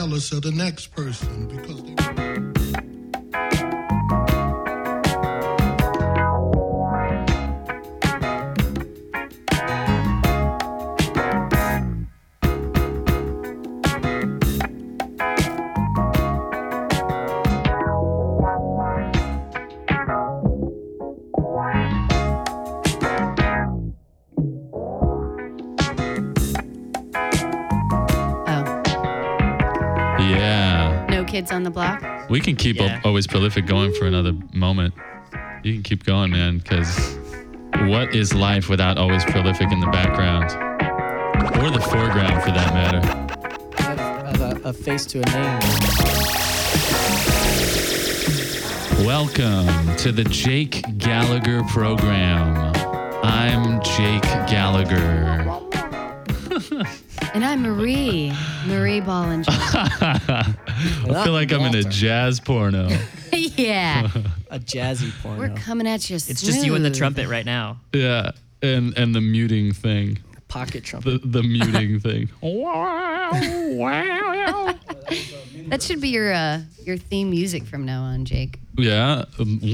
jealous of the next person because they... Kids on the Block. We can keep Always Prolific going for another moment. You can keep going, man, because what is life without Always Prolific in the background? Or the foreground, for that matter. A face to a name. Welcome to the Jake Gallagher program. I'm Jake Gallagher. And I'm Marie Bollinger. I feel like I'm in a jazz porno. Yeah. A jazzy porno. We're coming at you smooth. It's just you and the trumpet right now. Yeah, and the muting thing. Pocket trumpet. The muting thing. That should be your theme music from now on, Jake. Yeah.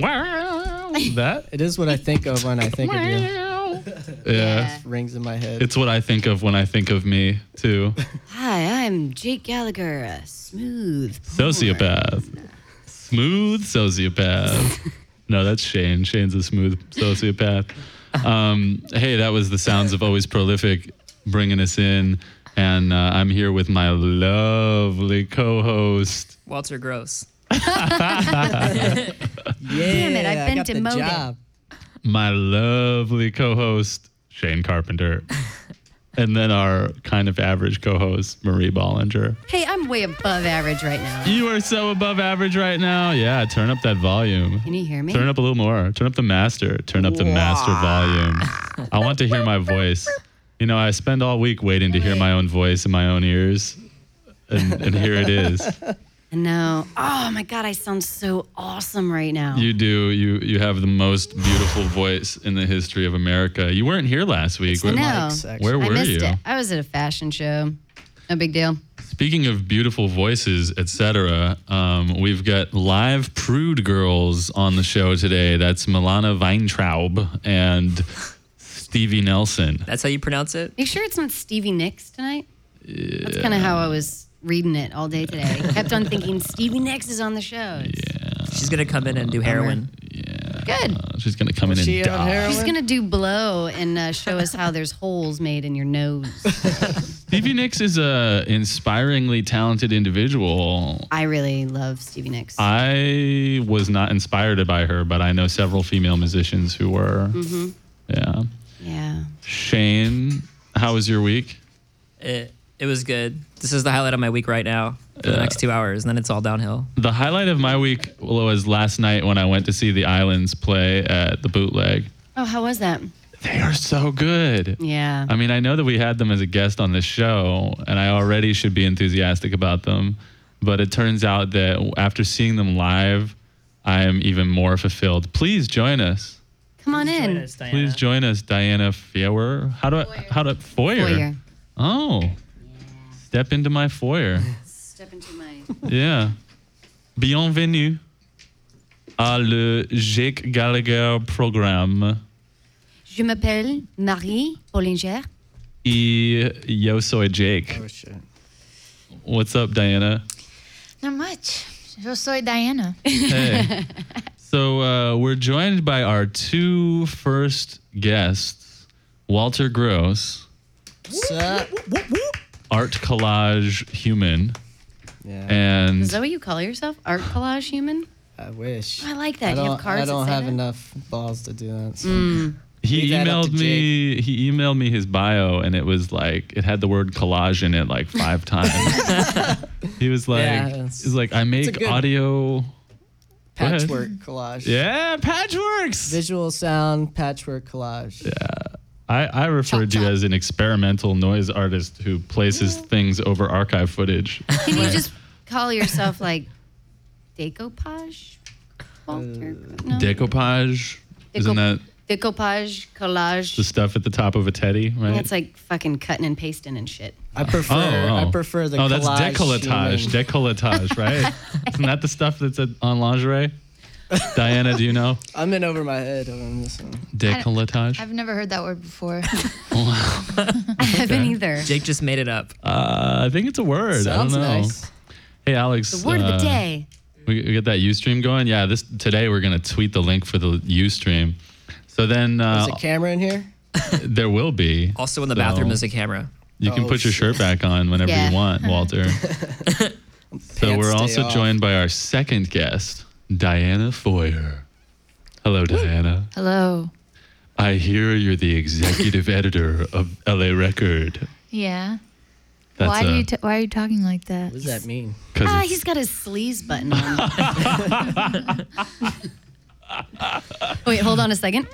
That? It is what I think of when I think of you. Yeah. It rings in my head. It's what I think of when I think of me, too. Hi, I'm Jake Gallagher, a smooth sociopath. Smooth sociopath. No, that's Shane. Shane's a smooth sociopath. Hey, that was the sounds of Always Prolific bringing us in. And I'm here with my lovely co-host, Walter Gross. Yeah, damn it, I've been demoted. My lovely co-host, Shane Carpenter. And then our kind of average co-host, Marie Bollinger. Hey, I'm way above average right now. You are so above average right now. Yeah, turn up that volume. Can you hear me? Turn up a little more. Turn up the master. Turn up the master volume. I want to hear my voice. You know, I spend all week waiting to hear my own voice in my own ears. And here it is. No. Oh my God, I sound so awesome right now. You do. You have the most beautiful voice in the history of America. You weren't here last week. I know. Where were I missed you? it. I was at a fashion show. No big deal. Speaking of beautiful voices, etc., we've got live Prude girls on the show today. That's Milana Weintraub and Stevie Nelson. That's how you pronounce it? You sure it's not Stevie Nicks tonight? Yeah. That's kind of how I was reading it all day today. Kept on thinking Stevie Nicks is on the show. Yeah. She's going to come in and do heroin. Yeah. Good. She's going to come in and die. She's going to do blow and show us how there's holes made in your nose. Stevie Nicks is a inspiringly talented individual. I really love Stevie Nicks. I was not inspired by her, but I know several female musicians who were. Mm-hmm. Yeah. Yeah. Shane, how was your week? It was good. This is the highlight of my week right now for the next 2 hours, and then it's all downhill. The highlight of my week was last night when I went to see the Islands play at the Bootleg. Oh, how was that? They are so good. Yeah. I mean, I know that we had them as a guest on this show, and I already should be enthusiastic about them. But it turns out that after seeing them live, I am even more fulfilled. Please join us. Come on in. Please join us, Diana Foyer. Foyer? Oh. Step into my foyer. Step into my... Yeah. Bienvenue à le Jake Gallagher programme. Je m'appelle Marie Bollinger. Y yo soy Jake. Oh, shit. What's up, Diana? Not much. Yo soy Diana. Hey. So we're joined by our two first guests, Walter Gross, art collage human, and is that what you call yourself? Art collage human? I wish. I like that. You have cards. I don't that say have that? enough balls to do that. So. He emailed me his bio, and it was like it had the word collage in it like 5 times. He was like, I make audio patchwork collage. Yeah, patchworks. Visual sound patchwork collage. Yeah. I referred to you as an experimental noise artist who places things over archive footage. Can you just call yourself like decoupage? Walter? No? Decoupage? Isn't that Decoupage, collage. The stuff at the top of a teddy, right? It's like fucking cutting and pasting and shit. I prefer the Oh, that's collage décolletage. human. Décolletage, right? Isn't that the stuff that's on lingerie? Diana, do you know? I'm in over my head on this one. Décolletage? I've never heard that word before. I haven't either. Jake just made it up. I think it's a word. Sounds I don't know. nice. Hey, Alex. The word of the day. We get that Ustream going? Yeah, today we're going to tweet the link for the Ustream. So then There's a camera in here? there will be. Also in the bathroom is a camera. You can Oh, put your shirt back on whenever Yeah. you want, Walter. So we're Pants also stay off. joined by our second guest, Diana Foyer. Hello, Diana. Hello. I hear you're the executive editor of LA Record. Yeah. That's Why are you talking like that? What does that mean? 'cause it's- He's got his sleeves button on. Wait, hold on a second.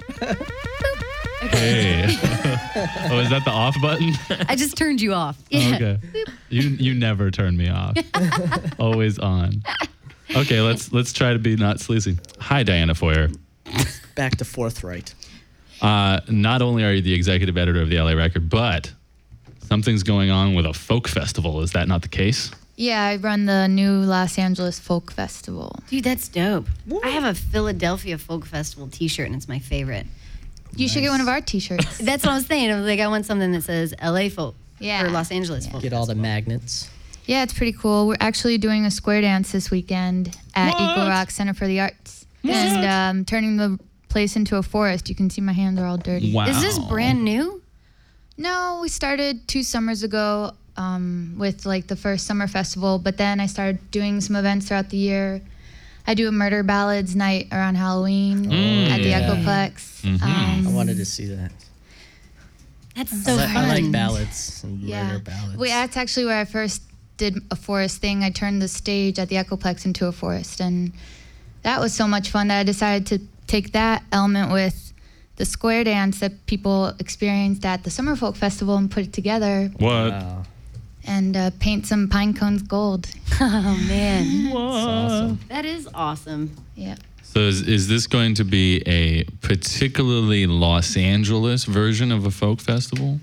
Hey. Oh, is that the off button? I just turned you off. Yeah. Okay. You never turn me off. Always on. Okay, let's try to be not sleazy. Hi, Diana Foyer. Back to forthright. Not only are you the executive editor of the LA Record, but something's going on with a folk festival. Is that not the case? Yeah, I run the new Los Angeles Folk Festival. Dude, that's dope. I have a Philadelphia Folk Festival t-shirt and it's my favorite. You should get one of our T-shirts. That's what I was saying. I was like, I want something that says LA Folk Yeah. or Los Angeles Folk. Get all the magnets. Yeah, it's pretty cool. We're actually doing a square dance this weekend at Eagle Rock Center for the Arts. And turning the place into a forest. You can see my hands are all dirty. Wow. Is this brand new? No, we started 2 summers ago with like the first summer festival, but then I started doing some events throughout the year. I do a murder ballads night around Halloween at the yeah. Echoplex. I wanted to see that. That's so fun. I like ballads and Yeah. murder ballads. Well, that's actually where I first did a forest thing. I turned the stage at the Echoplex into a forest, and that was so much fun that I decided to take that element with the square dance that people experienced at the Summer Folk Festival and put it together What? Wow. and paint some pine cones gold. Oh, man. What? Awesome. That is awesome. Yeah. So is this going to be a particularly Los Angeles version of a folk festival?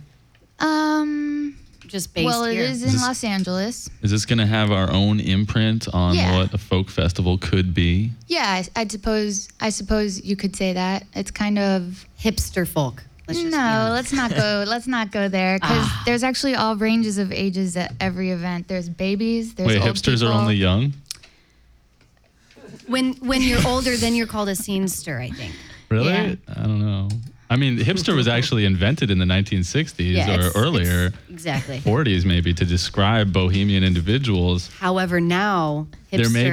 Just based Well, it here. is in This- Los Angeles. Is this going to have our own imprint on Yeah. what a folk festival could be? Yeah, I suppose you could say that. It's kind of Hipster folk. Let's just be no. honest. Let's not go. Let's not go there because there's actually all ranges of ages at every event. There's babies. There's Wait, old hipsters are people. only young? When you're older, then you're called a scenester, I think. Really? Yeah. I don't know. I mean, hipster was actually invented in the 1960s Yeah, or it's- earlier, it's- exactly. 40s maybe, to describe bohemian individuals. However, now There may hipster